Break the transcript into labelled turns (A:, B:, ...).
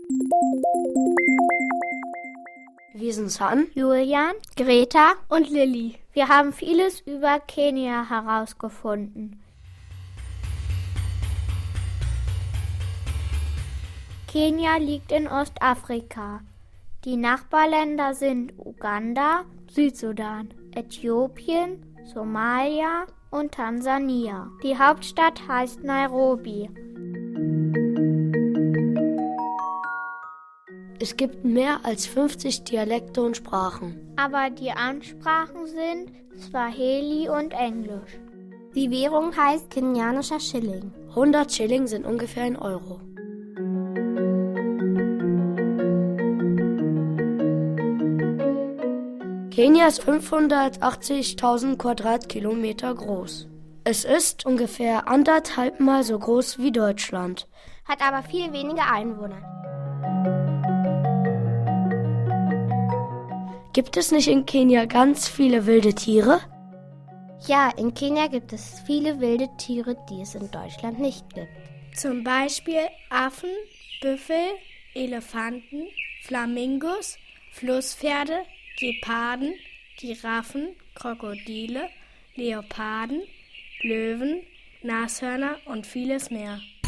A: Wir sind San,
B: Julian,
C: Greta und Lilly.
B: Wir haben vieles über Kenia herausgefunden. Kenia liegt in Ostafrika. Die Nachbarländer sind Uganda, Südsudan, Äthiopien, Somalia und Tansania. Die Hauptstadt heißt Nairobi.
A: Es gibt mehr als 50 Dialekte und Sprachen.
B: Aber die Amtssprachen sind Swahili und Englisch.
C: Die Währung heißt kenianischer Schilling.
A: 100 Schilling sind ungefähr 1 Euro. Kenia ist 580.000 Quadratkilometer groß. Es ist ungefähr 1,5 Mal so groß wie Deutschland.
C: Hat aber viel weniger Einwohner.
A: Gibt es nicht in Kenia ganz viele wilde Tiere?
C: Ja, in Kenia gibt es viele wilde Tiere, die es in Deutschland nicht gibt.
D: Zum Beispiel Affen, Büffel, Elefanten, Flamingos, Flusspferde, Geparden, Giraffen, Krokodile, Leoparden, Löwen, Nashörner und vieles mehr.